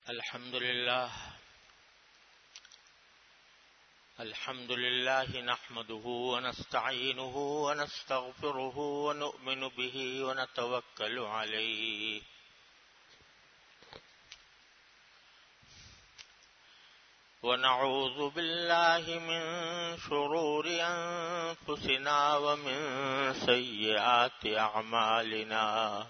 الحمد لله نحمده ونستعينه ونستغفره ونؤمن به ونتوكل عليه ونعوذ بالله من شرور أنفسنا ومن سيئات أعمالنا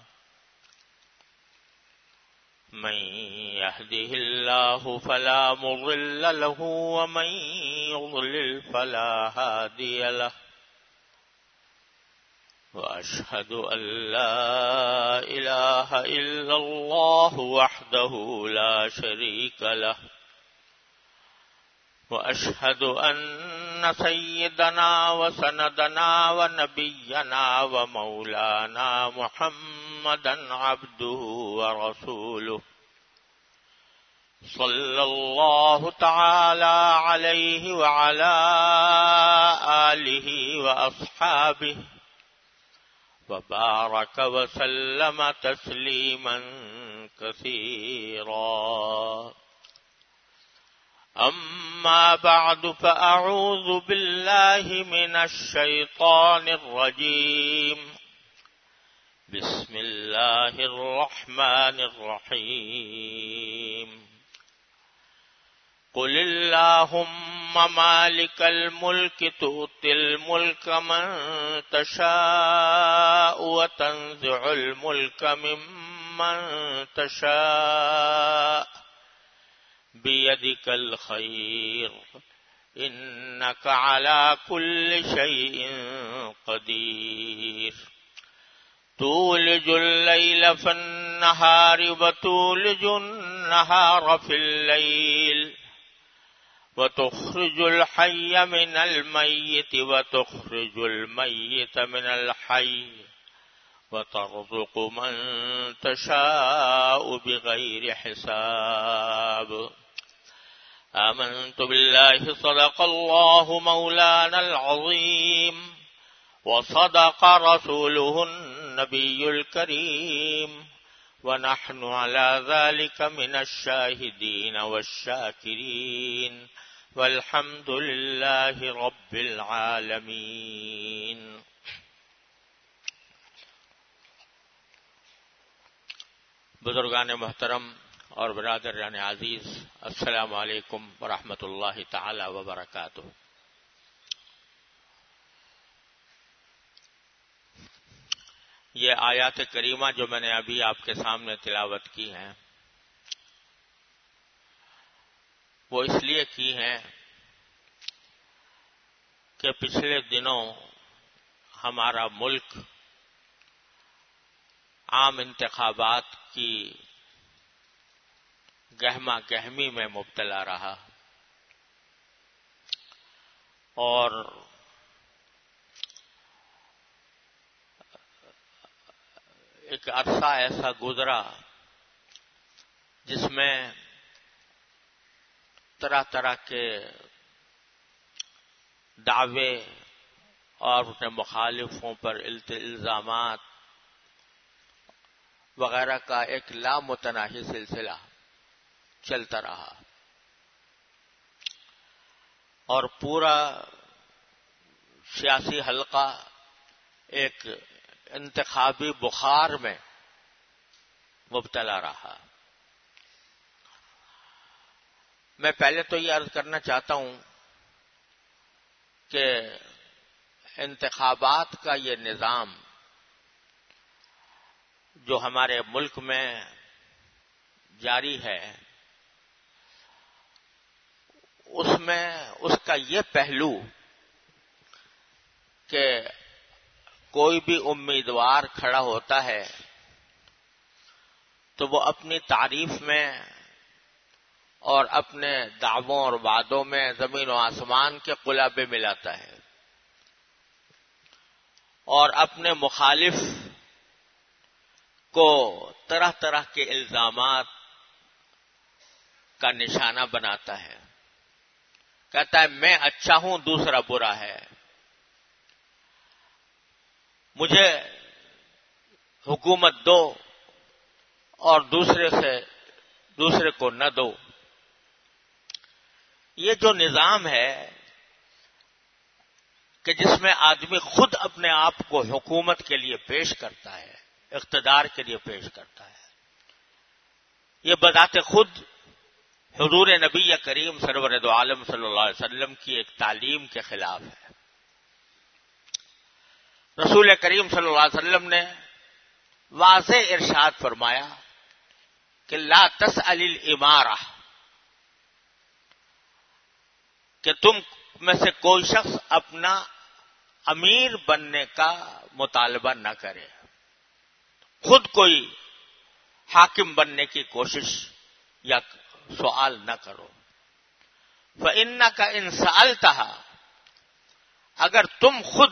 من يهده الله فلا مضل له ومن يضلل فلا هادي له وأشهد أن لا إله إلا الله وحده لا شريك له وأشهد أن سيدنا وسندنا ونبينا ومولانا محمدا عبده ورسوله صلى الله تعالى عليه وعلى آله وأصحابه وبارك وسلم تسليما كثيرا أما بعد فأعوذ بالله من الشيطان الرجيم بسم الله الرحمن الرحيم قل اللهم مالك الملك تؤتي الملك من تشاء وتنزع الملك ممن تشاء بيدك الخير إنك على كل شيء قدير تولج الليل في النهار وتولج النهار في الليل وتخرج الحي من الميت وتخرج الميت من الحي وترزق من تشاء بغير حساب آمنت بالله صدق الله مولانا العظيم وصدق رسوله النبي الكريم ونحن على ذلك من الشاهدين والشاكرين والحمد لله رب العالمين. بزرگان محترم اور برادران عزیز، السلام علیکم ورحمۃ اللہ تعالی وبرکاتہ. یہ آیات کریمہ جو میں نے ابھی آپ کے سامنے تلاوت کی ہیں، وہ اس لیے کی ہیں کہ پچھلے دنوں ہمارا ملک عام انتخابات کی گہما گہمی میں مبتلا رہا اور ایک عرصہ ایسا گزرا جس میں طرح طرح کے دعوے اور اپنے مخالفوں پر الزامات وغیرہ کا ایک لامتناہی سلسلہ چلتا رہا اور پورا سیاسی حلقہ ایک انتخابی بخار میں مبتلا رہا. میں پہلے تو یہ عرض کرنا چاہتا ہوں کہ انتخابات کا یہ نظام جو ہمارے ملک میں جاری ہے، اس میں اس کا یہ پہلو کہ کوئی بھی امیدوار کھڑا ہوتا ہے تو وہ اپنی تعریف میں اور اپنے دعووں اور وعدوں میں زمین و آسمان کے قلابے ملاتا ہے اور اپنے مخالف کو طرح طرح کے الزامات کا نشانہ بناتا ہے. کہتا ہے میں اچھا ہوں دوسرا برا ہے، مجھے حکومت دو اور دوسرے سے دوسرے کو نہ دو. یہ جو نظام ہے کہ جس میں آدمی خود اپنے آپ کو حکومت کے لیے پیش کرتا ہے، اقتدار کے لیے پیش کرتا ہے، یہ بذات خود حضور نبی کریم سرور دو عالم صلی اللہ علیہ وسلم کی ایک تعلیم کے خلاف ہے. رسول کریم صلی اللہ علیہ وسلم نے واضح ارشاد فرمایا کہ لا تسأل الامارہ، کہ تم میں سے کوئی شخص اپنا امیر بننے کا مطالبہ نہ کرے، خود کوئی حاکم بننے کی کوشش یا سوال نہ کرو. فإنک ان سألتھا، اگر تم خود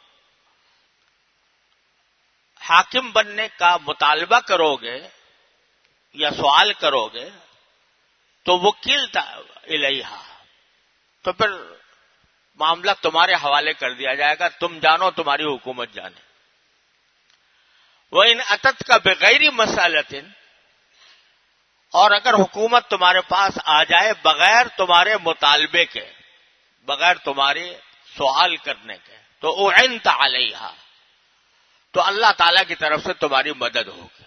حاکم بننے کا مطالبہ کرو گے یا سوال کرو گے تو وکلت الیہا، تو پھر معاملہ تمہارے حوالے کر دیا جائے گا، تم جانو تمہاری حکومت جانے. وَإِنْ أَتَتْكَ بِغَيْرِ مَسْأَلَةٍ، اور اگر حکومت تمہارے پاس آ جائے بغیر تمہارے مطالبے کے، بغیر تمہارے سوال کرنے کے، تو أُعِنْتَ عَلَيْهَا، تو اللہ تعالی کی طرف سے تمہاری مدد ہوگی.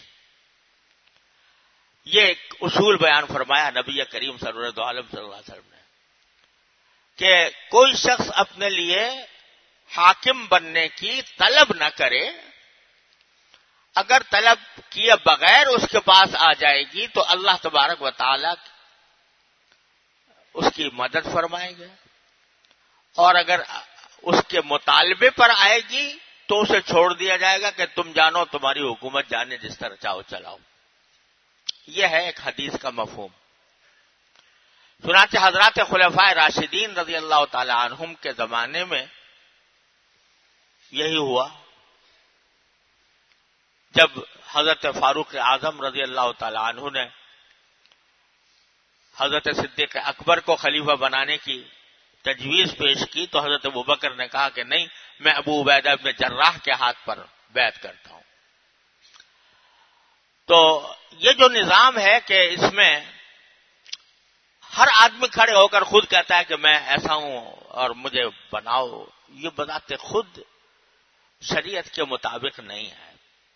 یہ ایک اصول بیان فرمایا نبی کریم سرور دو عالم صلی اللہ علیہ وسلم نے کہ کوئی شخص اپنے لیے حاکم بننے کی طلب نہ کرے، اگر طلب کیے بغیر اس کے پاس آ جائے گی تو اللہ تبارک و تعالی اس کی مدد فرمائیں گے، اور اگر اس کے مطالبے پر آئے گی تو اسے چھوڑ دیا جائے گا کہ تم جانو تمہاری حکومت جانے، جس طرح چاہو چلاؤ. یہ ہے ایک حدیث کا مفہوم. چنانچہ حضرات خلفائے راشدین رضی اللہ تعالی عنہم کے زمانے میں یہی ہوا. جب حضرت فاروق اعظم رضی اللہ تعالی عنہ نے حضرت صدیق اکبر کو خلیفہ بنانے کی تجویز پیش کی تو حضرت ابوبکر نے کہا کہ نہیں، میں ابو عبیدہ بن جراح کے ہاتھ پر بیعت کرتا ہوں. تو یہ جو نظام ہے کہ اس میں ہر آدمی کھڑے ہو کر خود کہتا ہے کہ میں ایسا ہوں اور مجھے بناؤ، یہ بذات خود شریعت کے مطابق نہیں ہے.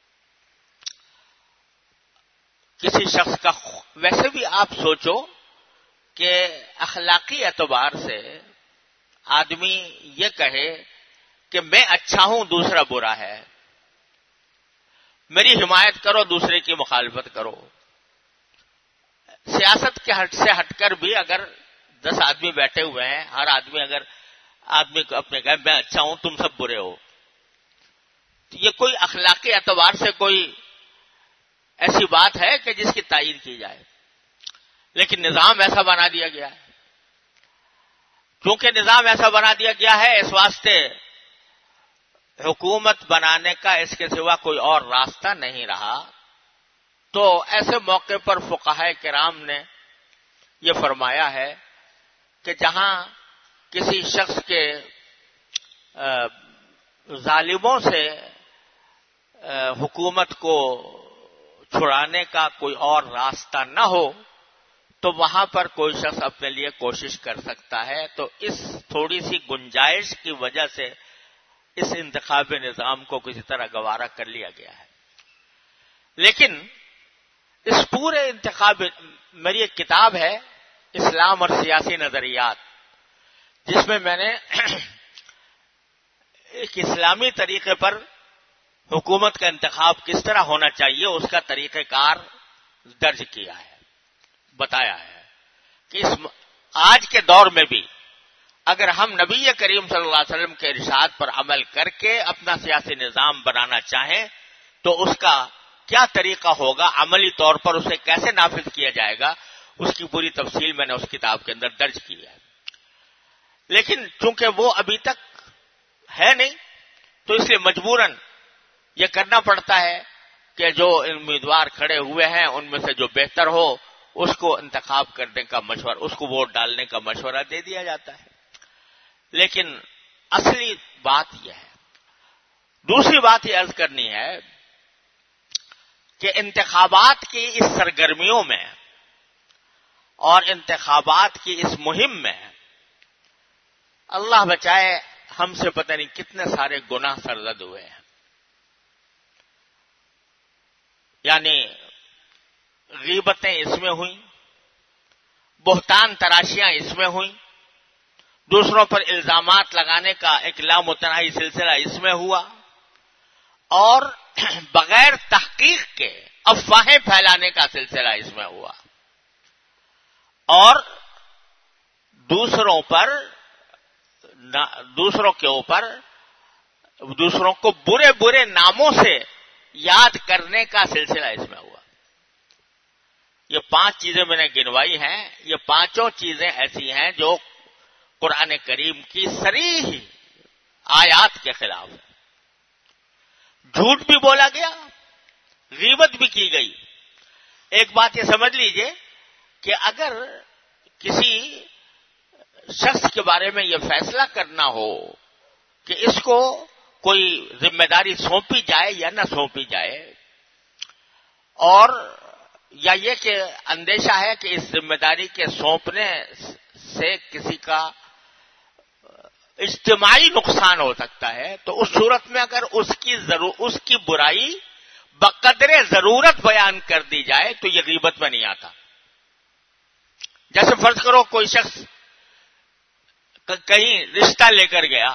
کسی شخص کا ویسے بھی آپ سوچو کہ اخلاقی اعتبار سے آدمی یہ کہے کہ میں اچھا ہوں دوسرا برا ہے، میری حمایت کرو دوسرے کی مخالفت کرو. سیاست کے سے ہٹ کر بھی اگر 10 آدمی بیٹھے ہوئے ہیں، ہر آدمی اگر آدمی کو اپنے کہے میں اچھا ہوں تم سب برے ہو، تو یہ کوئی اخلاقی اعتبار سے کوئی ایسی بات ہے کہ جس کی تائید کی جائے. لیکن نظام ایسا بنا دیا گیا ہے. کیونکہ نظام ایسا بنا دیا گیا ہے، اس واسطے حکومت بنانے کا اس کے سوا کوئی اور راستہ نہیں رہا. تو ایسے موقع پر فقہاء کرام نے یہ فرمایا ہے کہ جہاں کسی شخص کے ظالموں سے حکومت کو چھڑانے کا کوئی اور راستہ نہ ہو تو وہاں پر کوئی شخص اپنے لیے کوشش کر سکتا ہے. تو اس تھوڑی سی گنجائش کی وجہ سے اس انتخابی نظام کو کسی طرح گوارا کر لیا گیا ہے. لیکن اس پورے انتخاب، میری ایک کتاب ہے اسلام اور سیاسی نظریات، جس میں نے ایک اسلامی طریقے پر حکومت کا انتخاب کس طرح ہونا چاہیے اس کا طریقہ کار درج کیا ہے، بتایا ہے کہ آج کے دور میں بھی اگر ہم نبی کریم صلی اللہ علیہ وسلم کے ارشاد پر عمل کر کے اپنا سیاسی نظام بنانا چاہیں تو اس کا کیا طریقہ ہوگا، عملی طور پر اسے کیسے نافذ کیا جائے گا، اس کی پوری تفصیل میں نے اس کتاب کے اندر درج کی ہے. لیکن چونکہ وہ ابھی تک ہے نہیں تو اس لیے مجبوراً یہ کرنا پڑتا ہے کہ جو امیدوار کھڑے ہوئے ہیں ان میں سے جو بہتر ہو اس کو انتخاب کرنے کا مشورہ، اس کو ووٹ ڈالنے کا مشورہ دے دیا جاتا ہے. لیکن اصلی بات یہ ہے. دوسری بات یہ عرض کرنی ہے کہ انتخابات کی اس سرگرمیوں میں اور انتخابات کی اس مہم میں اللہ بچائے ہم سے پتہ نہیں کتنے سارے گناہ سرزد ہوئے ہیں. یعنی غیبتیں اس میں ہوئیں، بہتان تراشیاں اس میں ہوئیں، دوسروں پر الزامات لگانے کا ایک لامتناہی سلسلہ اس میں ہوا، اور بغیر تحقیق کے افواہیں پھیلانے کا سلسلہ اس میں ہوا، اور دوسروں کے اوپر دوسروں کو برے برے ناموں سے یاد کرنے کا سلسلہ اس میں ہوا. یہ 5 چیزیں میں نے گنوائی ہیں. یہ 5 چیزیں ایسی ہیں جو قرآن کریم کی صریح آیات کے خلاف ہے. جھوٹ بھی بولا گیا، غیبت بھی کی گئی. ایک بات یہ سمجھ لیجئے کہ اگر کسی شخص کے بارے میں یہ فیصلہ کرنا ہو کہ اس کو کوئی ذمہ داری سونپی جائے یا نہ سونپی جائے، اور یا یہ کہ اندیشہ ہے کہ اس ذمہ داری کے سونپنے سے کسی کا اجتماعی نقصان ہو سکتا ہے، تو اس صورت میں اگر اس کی برائی بقدر ضرورت بیان کر دی جائے تو یہ غیبت میں نہیں آتا. جیسے فرض کرو کوئی شخص کہیں رشتہ لے کر گیا،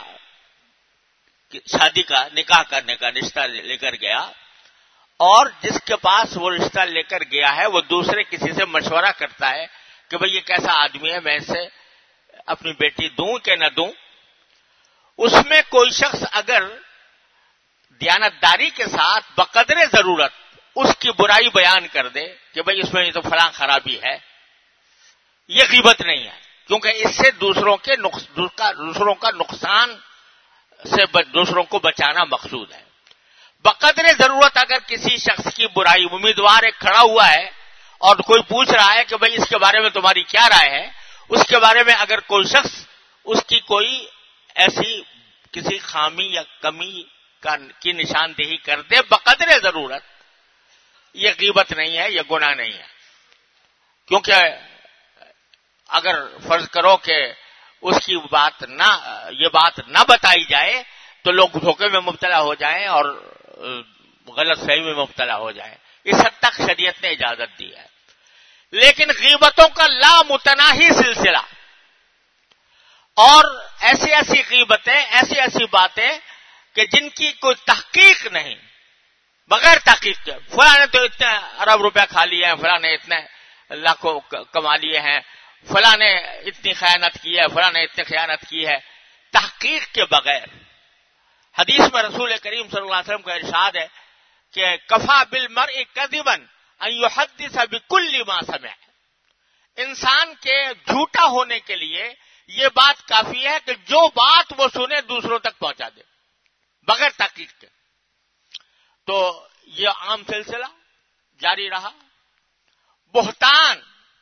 شادی کا نکاح کرنے کا رشتہ لے کر گیا، اور جس کے پاس وہ رشتہ لے کر گیا ہے وہ دوسرے کسی سے مشورہ کرتا ہے کہ بھئی یہ کیسا آدمی ہے، میں اسے اپنی بیٹی دوں کہ نہ دوں. اس میں کوئی شخص اگر دیانتداری کے ساتھ بقدر ضرورت اس کی برائی بیان کر دے کہ بھئی اس میں یہ تو فلاں خرابی ہے، یہ غیبت نہیں ہے، کیونکہ اس سے دوسروں کا نقصان سے دوسروں کو بچانا مقصود ہے. بقدر ضرورت اگر کسی شخص کی برائی، امیدوار ایک کھڑا ہوا ہے اور کوئی پوچھ رہا ہے کہ بھئی اس کے بارے میں تمہاری کیا رائے ہے، اس کے بارے میں اگر کوئی شخص اس کی کوئی ایسی کسی خامی یا کمی کی نشاندہی کر دے بقدر ضرورت، یہ غیبت نہیں ہے، یہ گناہ نہیں ہے. کیونکہ اگر فرض کرو کہ اس کی یہ بات نہ بتائی جائے تو لوگ دھوکے میں مبتلا ہو جائیں اور غلط فہمی میں مبتلا ہو جائیں. اس حد تک شریعت نے اجازت دی ہے. لیکن غیبتوں کا لامتناہی سلسلہ اور ایسی غیبتیں، ایسی باتیں کہ جن کی کوئی تحقیق نہیں، بغیر تحقیق کے فلاں نے تو اتنے ارب روپے کھا لیے ہیں، فلاں نے اتنے لاکھوں کما لیے ہیں، فلاں نے اتنی خیانت کی ہے، فلاں نے اتنی خیانت کی ہے، تحقیق کے بغیر. حدیث میں رسول کریم صلی اللہ علیہ وسلم کا ارشاد ہے کہ کفا بالمرء کذبا ان یحدث بکل ما سمع. انسان کے جھوٹا ہونے کے لیے یہ بات کافی ہے کہ جو بات وہ سنے دوسروں تک پہنچا دے بغیر تحقیق کے. تو یہ عام سلسلہ جاری رہا. بہتان،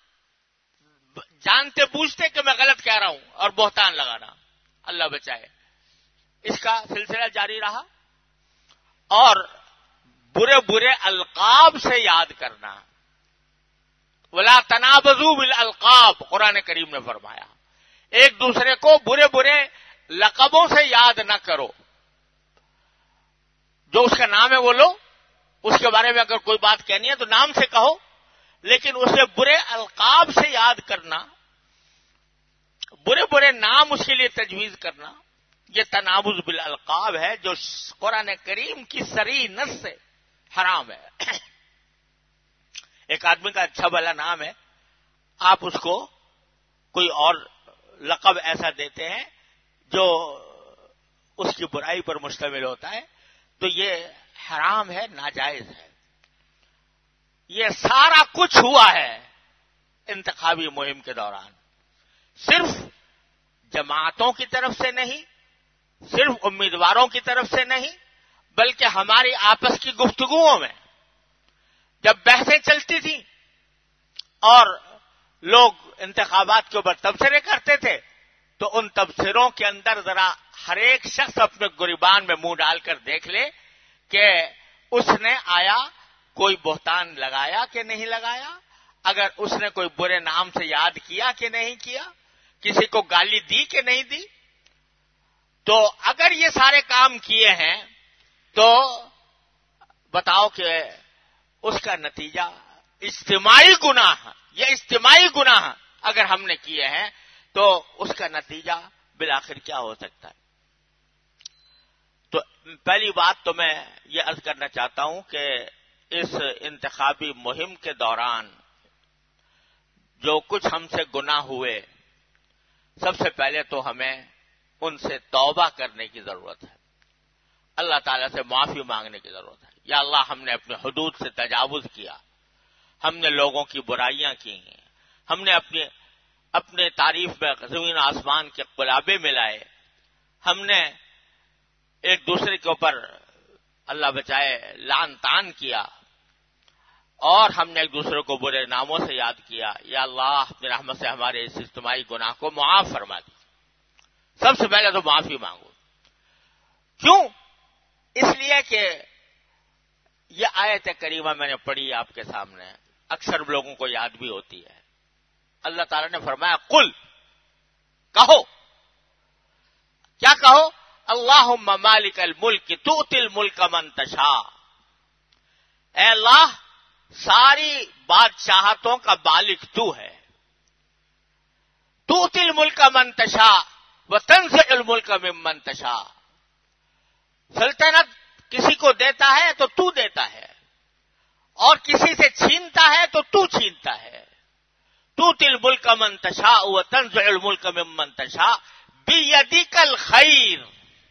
جانتے بوجھتے کہ میں غلط کہہ رہا ہوں اور بہتان لگانا، اللہ بچائے، اس کا سلسلہ جاری رہا. اور برے برے القاب سے یاد کرنا، ولا تنابزوا بالالقاب، قرآن کریم نے فرمایا ایک دوسرے کو برے برے لقبوں سے یاد نہ کرو. جو اس کا نام ہے وہ لو، اس کے بارے میں اگر کوئی بات کہنی ہے تو نام سے کہو، لیکن اسے برے القاب سے یاد کرنا، برے برے نام اس کے لیے تجویز کرنا، یہ تنابز بالالقاب ہے جو قرآن کریم کی صریح نص سے حرام ہے. ایک آدمی کا اچھا بھلا نام ہے، آپ اس کو کوئی اور لقب ایسا دیتے ہیں جو اس کی برائی پر مشتمل ہوتا ہے، تو یہ حرام ہے، ناجائز ہے. یہ سارا کچھ ہوا ہے انتخابی مہم کے دوران، صرف جماعتوں کی طرف سے نہیں، صرف امیدواروں کی طرف سے نہیں، بلکہ ہماری آپس کی گفتگوؤں میں جب بحثیں چلتی تھیں اور لوگ انتخابات کے اوپر تبصرے کرتے تھے تو ان تبصروں کے اندر ذرا ہر ایک شخص اپنے گریبان میں منہ ڈال کر دیکھ لے کہ اس نے آیا کوئی بہتان لگایا کہ نہیں لگایا. اگر اس نے کوئی برے نام سے یاد کیا کہ نہیں کیا، کسی کو گالی دی کہ نہیں دی، تو اگر یہ سارے کام کیے ہیں تو بتاؤ کہ اس کا نتیجہ اجتماعی گناہ، یہ اجتماعی گناہ اگر ہم نے کیے ہیں تو اس کا نتیجہ بالآخر کیا ہو سکتا ہے؟ تو پہلی بات تو میں یہ عرض کرنا چاہتا ہوں کہ اس انتخابی مہم کے دوران جو کچھ ہم سے گناہ ہوئے، سب سے پہلے تو ہمیں ان سے توبہ کرنے کی ضرورت ہے، اللہ تعالیٰ سے معافی مانگنے کی ضرورت ہے۔ یا اللہ، ہم نے اپنے حدود سے تجاوز کیا، ہم نے لوگوں کی برائیاں کی ہیں، ہم نے اپنے تعریف میں زمین و آسمان کے قلابے ملائے، ہم نے ایک دوسرے کے اوپر اللہ بچائے لعن طعن کیا، اور ہم نے ایک دوسرے کو برے ناموں سے یاد کیا۔ یا اللہ، اپنی رحمت سے ہمارے اس اجتماعی گناہ کو معاف فرما دی۔ سب سے پہلے تو معافی مانگو۔ کیوں؟ اس لیے کہ یہ آیت کریمہ میں نے پڑھی آپ کے سامنے، اکثر لوگوں کو یاد بھی ہوتی ہے۔ اللہ تعالیٰ نے فرمایا قل، کہو، کیا کہو؟ اللہم مالک الملک تؤتی الملک من تشاء، اے اللہ ساری بادشاہتوں کا مالک تو ہے، تؤتی الملک من تشاء وتنزع الملک ممن تشاء، سلطنت کسی کو دیتا ہے تو تو دیتا ہے، اور کسی سے چھینتا ہے تو تو چھینتا ہے۔ تؤتی الملک من تشاء وتنزع الملک ممن تشاء بیدک الخیر،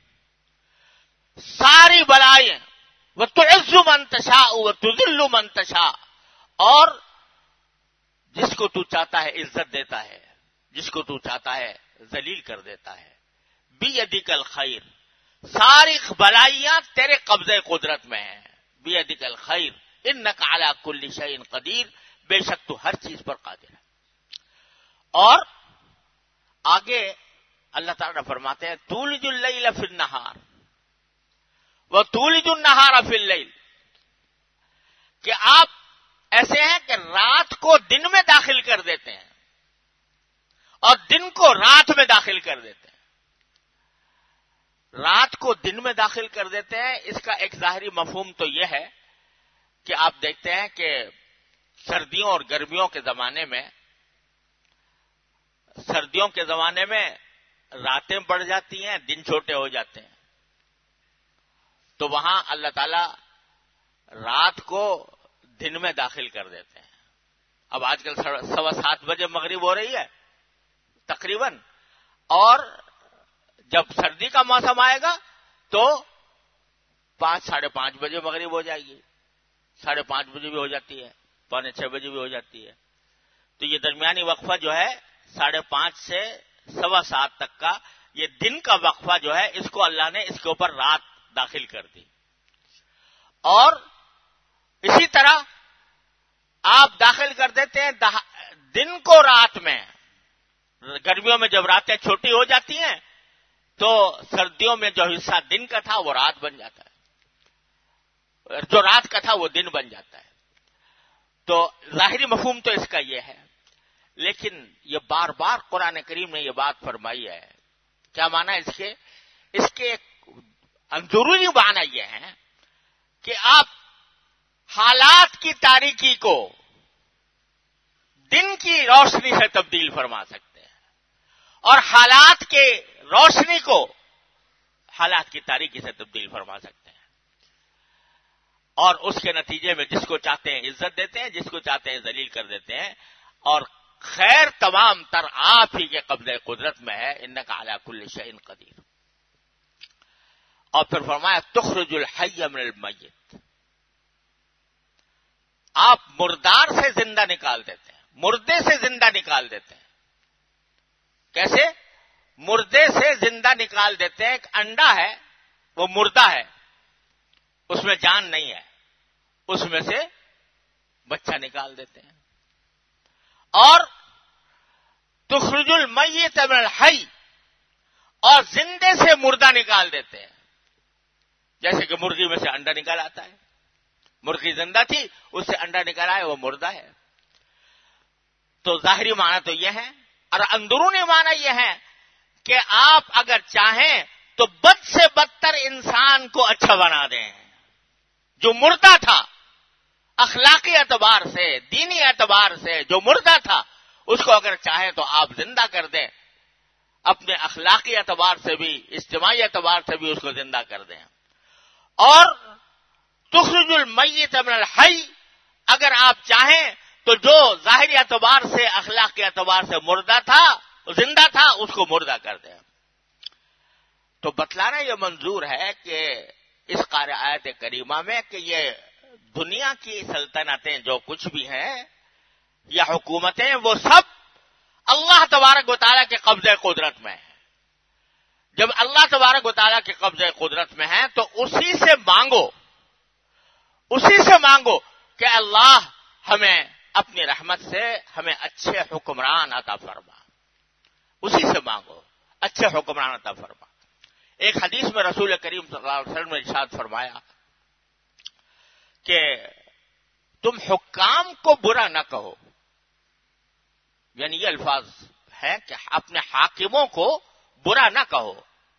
ساری بلائیں، وتعز من تشاء وتذل من تشاء، اور جس کو تو چاہتا ہے عزت دیتا ہے، جس کو تو چاہتا ہے ذلیل کر دیتا ہے۔ بیدک الخیر، ساری بلائیاں تیرے قبضے قدرت میں ہیں۔ بیدک الخیر انک علی کل شیء قدیر، بے شک تو ہر چیز پر قادر ہے۔ اور آگے اللہ تعالیٰ فرماتے ہیں تولج اللیل فی النہار وتولج النہار فی اللیل، کہ آپ ایسے ہیں کہ رات کو دن میں داخل کر دیتے ہیں اور دن کو رات میں داخل کر دیتے ہیں۔ رات کو دن میں داخل کر دیتے ہیں، اس کا ایک ظاہری مفہوم تو یہ ہے کہ آپ دیکھتے ہیں کہ سردیوں اور گرمیوں کے زمانے میں، سردیوں کے زمانے میں راتیں بڑھ جاتی ہیں، دن چھوٹے ہو جاتے ہیں، تو وہاں اللہ تعالی رات کو دن میں داخل کر دیتے ہیں۔ اب آج کل 7:15 بجے مغرب ہو رہی ہے تقریباً، اور جب سردی کا موسم آئے گا تو 5 ساڑھے 5 بجے مغرب ہو جائے گی، 5:30 بجے بھی ہو جاتی ہے، 5:45 بجے بھی ہو جاتی ہے۔ تو یہ درمیانی وقفہ جو ہے 5:30 سے 7:15 تک کا، یہ دن کا وقفہ جو ہے، اس کو اللہ نے اس کے اوپر رات داخل کر دی۔ اور اسی طرح آپ داخل کر دیتے ہیں دن کو رات میں۔ گرمیوں میں جب راتیں چھوٹی ہو جاتی ہیں تو سردیوں میں جو حصہ دن کا تھا وہ رات بن جاتا ہے، جو رات کا تھا وہ دن بن جاتا ہے۔ تو ظاہری مفہوم تو اس کا یہ ہے، لیکن یہ بار بار قرآن کریم نے یہ بات فرمائی ہے۔ کیا معنی اس کے اندرونی معنی یہ ہے کہ آپ حالات کی تاریکی کو دن کی روشنی سے تبدیل فرما سکتے ہیں، اور حالات کے روشنی کو حالات کی تاریکی سے تبدیل فرما سکتے ہیں، اور اس کے نتیجے میں جس کو چاہتے ہیں عزت دیتے ہیں، جس کو چاہتے ہیں ذلیل کر دیتے ہیں، اور خیر تمام تر آپ ہی کے قبضے قدرت میں ہے۔ انک علی کل شیء قدیر۔ اور پھر فرمایا تخرج الحی من المیت، آپ مردار سے زندہ نکال دیتے ہیں، مردے سے زندہ نکال دیتے ہیں۔ کیسے؟ مردے سے زندہ نکال دیتے ہیں۔ ایک انڈا ہے، وہ مردہ ہے، اس میں جان نہیں ہے، اس میں سے بچہ نکال دیتے ہیں۔ اور تخرج المیت من الحی، اور زندے سے مردہ نکال دیتے ہیں۔ جیسے کہ مرغی میں سے انڈا نکال آتا ہے، مرغی زندہ تھی، اس سے انڈا نکال آئے، وہ مردہ ہے۔ تو ظاہری معنی تو یہ ہے، اور اندرونی معنی یہ ہے کہ آپ اگر چاہیں تو بد سے بدتر انسان کو اچھا بنا دیں، جو مردہ تھا اخلاقی اعتبار سے، دینی اعتبار سے جو مردہ تھا، اس کو اگر چاہیں تو آپ زندہ کر دیں، اپنے اخلاقی اعتبار سے بھی، اجتماعی اعتبار سے بھی اس کو زندہ کر دیں۔ اور تخرج المیت من الحی، اگر آپ چاہیں تو جو ظاہری اعتبار سے، اخلاقی اعتبار سے مردہ تھا، زندہ تھا، اس کو مردہ کر دیں۔ تو بتلانا یہ منظور ہے کہ اس قارئ آیت کریمہ میں کہ یہ دنیا کی سلطنتیں جو کچھ بھی ہیں یا حکومتیں، وہ سب اللہ تبارک و تعالیٰ کے قبضہ قدرت میں ہیں۔ جب اللہ تبارک و تعالیٰ کے قبضہ قدرت میں ہیں تو اسی سے مانگو کہ اللہ ہمیں اپنی رحمت سے ہمیں اچھے حکمران عطا فرما، اسی سے مانگو، اچھے حکمران عطا فرما۔ ایک حدیث میں رسول کریم صلی اللہ علیہ وسلم نے ارشاد فرمایا کہ تم حکام کو برا نہ کہو، یعنی یہ الفاظ ہے کہ اپنے حاکموں کو برا نہ کہو،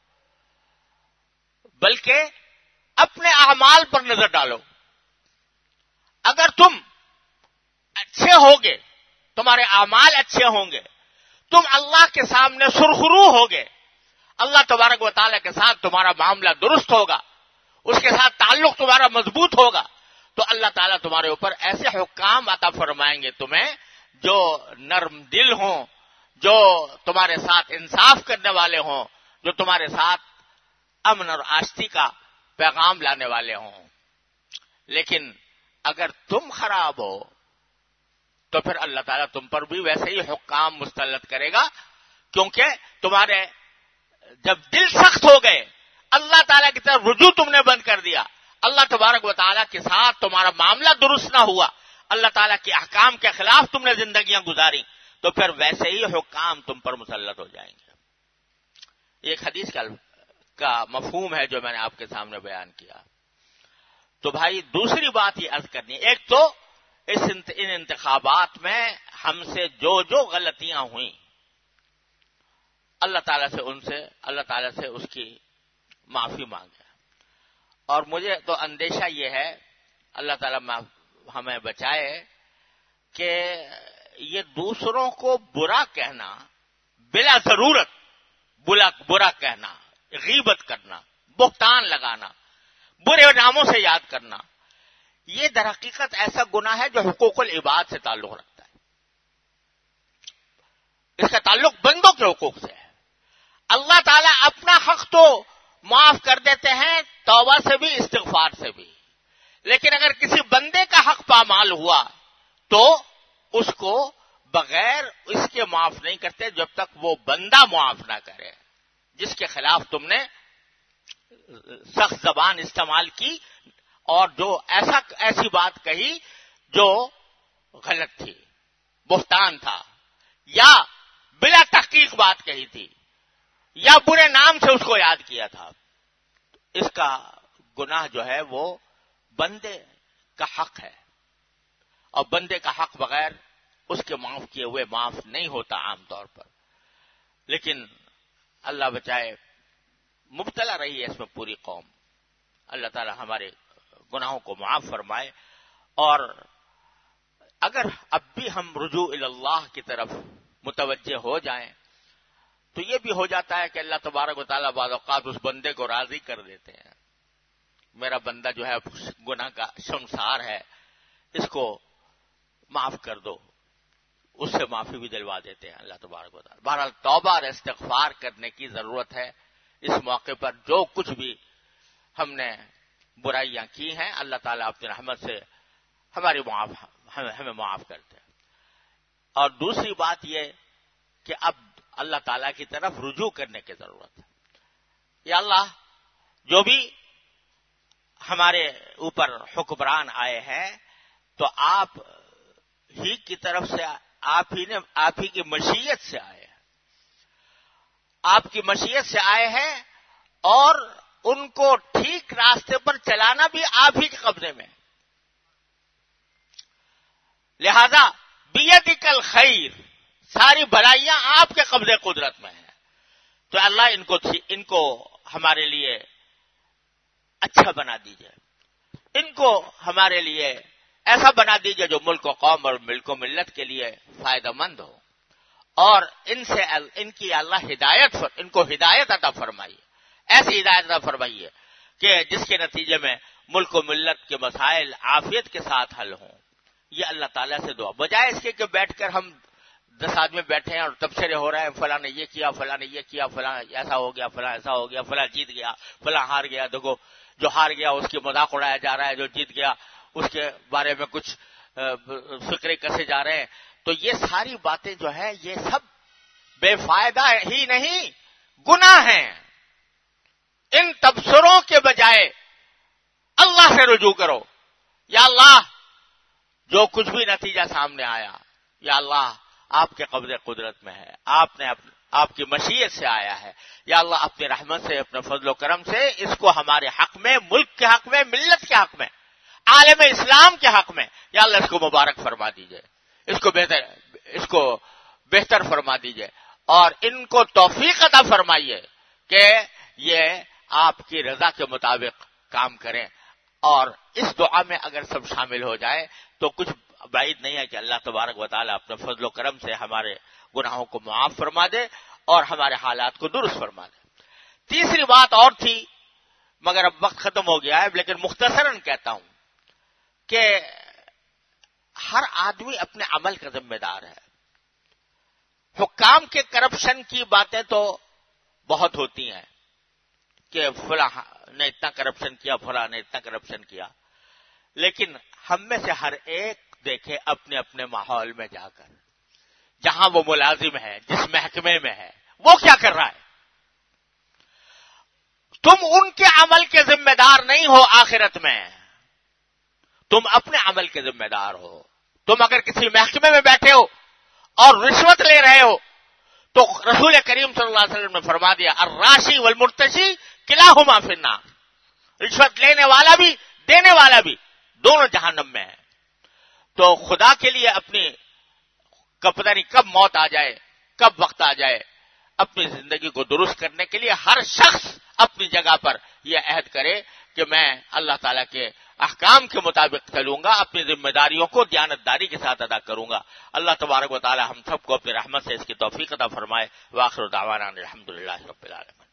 بلکہ اپنے اعمال پر نظر ڈالو۔ اگر تم اچھے ہوگے، تمہارے اعمال اچھے ہوں گے، تم اللہ کے سامنے سرخرو ہوگے، اللہ تبارک و تعالیٰ کے ساتھ تمہارا معاملہ درست ہوگا، اس کے ساتھ تعلق تمہارا مضبوط ہوگا، تو اللہ تعالیٰ تمہارے اوپر ایسے حکام عطا فرمائیں گے تمہیں جو نرم دل ہوں، جو تمہارے ساتھ انصاف کرنے والے ہوں، جو تمہارے ساتھ امن اور آشتی کا پیغام لانے والے ہوں۔ لیکن اگر تم خراب ہو تو پھر اللہ تعالیٰ تم پر بھی ویسے ہی حکام مسلط کرے گا، کیونکہ تمہارے جب دل سخت ہو گئے، اللہ تعالیٰ کی طرف رجوع تم نے بند کر دیا، اللہ تبارک و تعالیٰ کے ساتھ تمہارا معاملہ درست نہ ہوا، اللہ تعالیٰ کے احکام کے خلاف تم نے زندگیاں گزاری، تو پھر ویسے ہی حکام تم پر مسلط ہو جائیں گے۔ ایک حدیث کا مفہوم ہے جو میں نے آپ کے سامنے بیان کیا۔ تو بھائی دوسری بات یہ عرض کرنی ہے، ایک تو ان انتخابات میں ہم سے جو غلطیاں ہوئیں، اللہ تعالیٰ سے اس کی معافی مانگے، اور مجھے تو اندیشہ یہ ہے، اللہ تعالیٰ ہمیں بچائے کہ یہ دوسروں کو برا کہنا، بلا ضرورت برا کہنا، غیبت کرنا، بہتان لگانا، برے ناموں سے یاد کرنا، یہ در حقیقت ایسا گناہ ہے جو حقوق العباد سے تعلق رکھتا ہے۔ اس کا تعلق بندوں کے حقوق سے ہے۔ اللہ تعالیٰ اپنا حق تو معاف کر دیتے ہیں توبہ سے بھی، استغفار سے بھی، لیکن اگر کسی بندے کا حق پامال ہوا تو اس کو بغیر اس کے معاف نہیں کرتے جب تک وہ بندہ معاف نہ کرے جس کے خلاف تم نے سخت زبان استعمال کی اور جو ایسی بات کہی جو غلط تھی، بہتان تھا، یا بلا تحقیق بات کہی تھی، یا برے نام سے اس کو یاد کیا تھا۔ اس کا گناہ جو ہے وہ بندے کا حق ہے، اور بندے کا حق بغیر اس کے معاف کیے ہوئے معاف نہیں ہوتا عام طور پر۔ لیکن اللہ بچائے، مبتلا رہی ہے اس میں پوری قوم۔ اللہ تعالی ہمارے گناہوں کو معاف فرمائے، اور اگر اب بھی ہم رجوع اللہ کی طرف متوجہ ہو جائیں تو یہ بھی ہو جاتا ہے کہ اللہ تبارک و تعالیٰ بعض اوقات اس بندے کو راضی کر دیتے ہیں۔ میرا بندہ جو ہے گناہ کا شرمسار ہے، اس کو معاف کر دو، اس سے معافی بھی دلوا دیتے ہیں اللہ تبارک و تعالیٰ۔ بہرحال توبہ اور استغفار کرنے کی ضرورت ہے۔ اس موقع پر جو کچھ بھی ہم نے برائیاں کی ہیں، اللہ تعالیٰ اپنی رحمت سے ہمیں معاف کرتے ہیں۔ اور دوسری بات یہ کہ اب اللہ تعالیٰ کی طرف رجوع کرنے کی ضرورت ہے۔ یا اللہ، جو بھی ہمارے اوپر حکمران آئے ہیں تو آپ ہی کی طرف سے، آپ ہی کی مشیت سے آئے ہیں، آپ کی مشیت سے آئے ہیں، اور ان کو ٹھیک راستے پر چلانا بھی آپ ہی کے قبضے میں۔ لہذا بیدک الخیر، ساری بھلائیاں آپ کے قبضے قدرت میں ہیں، تو اللہ ان کو ہمارے لیے اچھا بنا دیجئے، ان کو ہمارے لیے ایسا بنا دیجئے جو ملک و قوم اور ملک و ملت کے لیے فائدہ مند ہو، اور ان کی اللہ ان کو ہدایت عطا فرمائیے، ایسی ہدایت عطا فرمائیے کہ جس کے نتیجے میں ملک و ملت کے مسائل عافیت کے ساتھ حل ہوں۔ یہ اللہ تعالیٰ سے دعا، بجائے اس کے کہ بیٹھ کر ہم 10 آدمی بیٹھے ہیں اور تبصرے ہو رہے ہیں، فلاں نے یہ کیا، فلاں نے یہ کیا، فلاں ایسا ہو گیا، فلاں ایسا ہو گیا، فلاں جیت گیا، فلاں ہار گیا، دیکھو جو ہار گیا اس کی مذاق اڑایا جا رہا ہے، جو جیت گیا اس کے بارے میں کچھ فکرے کسے جا رہے ہیں۔ تو یہ ساری باتیں جو ہیں یہ سب بے فائدہ ہی نہیں، گناہ ہیں۔ ان تبصروں کے بجائے اللہ سے رجوع کرو، یا اللہ جو کچھ بھی نتیجہ سامنے آیا، یا اللہ آپ کے قبضے قدرت میں ہے، آپ کی مشیت سے آیا ہے، یا اللہ اپنی رحمت سے، اپنے فضل و کرم سے اس کو ہمارے حق میں، ملک کے حق میں، ملت کے حق میں، عالم اسلام کے حق میں، یا اللہ اس کو مبارک فرما دیجئے، اس کو بہتر فرما دیجئے، اور ان کو توفیق عطا فرمائیے کہ یہ آپ کی رضا کے مطابق کام کریں۔ اور اس دعا میں اگر سب شامل ہو جائے تو کچھ بعید نہیں ہے کہ اللہ تبارک و تعالیٰ اپنے فضل و کرم سے ہمارے گناہوں کو معاف فرما دے اور ہمارے حالات کو درست فرما دے۔ تیسری بات اور تھی، مگر اب وقت ختم ہو گیا ہے، لیکن مختصراً کہتا ہوں کہ ہر آدمی اپنے عمل کا ذمہ دار ہے۔ حکام کے کرپشن کی باتیں تو بہت ہوتی ہیں کہ فلاں نے اتنا کرپشن کیا، فلاں نے اتنا کرپشن کیا، لیکن ہم میں سے ہر ایک دیکھے اپنے اپنے ماحول میں جا کر، جہاں وہ ملازم ہے، جس محکمے میں ہے، وہ کیا کر رہا ہے۔ تم ان کے عمل کے ذمہ دار نہیں ہو آخرت میں، تم اپنے عمل کے ذمہ دار ہو۔ تم اگر کسی محکمے میں بیٹھے ہو اور رشوت لے رہے ہو تو رسول کریم صلی اللہ علیہ وسلم نے فرما دیا الراشی والمرتشی کلاہما فی النار، رشوت لینے والا بھی دینے والا بھی دونوں جہنم میں ہیں۔ تو خدا کے لیے اپنی پتہ نہیں کب موت آ جائے، کب وقت آ جائے، اپنی زندگی کو درست کرنے کے لیے ہر شخص اپنی جگہ پر یہ عہد کرے کہ میں اللہ تعالیٰ کے احکام کے مطابق چلوں گا، اپنی ذمہ داریوں کو دیانتداری کے ساتھ ادا کروں گا۔ اللہ تبارک و تعالیٰ ہم سب کو اپنی رحمت سے اس کی توفیق عطا فرمائے۔ وآخر دعوانا الحمدللہ رب العالمین۔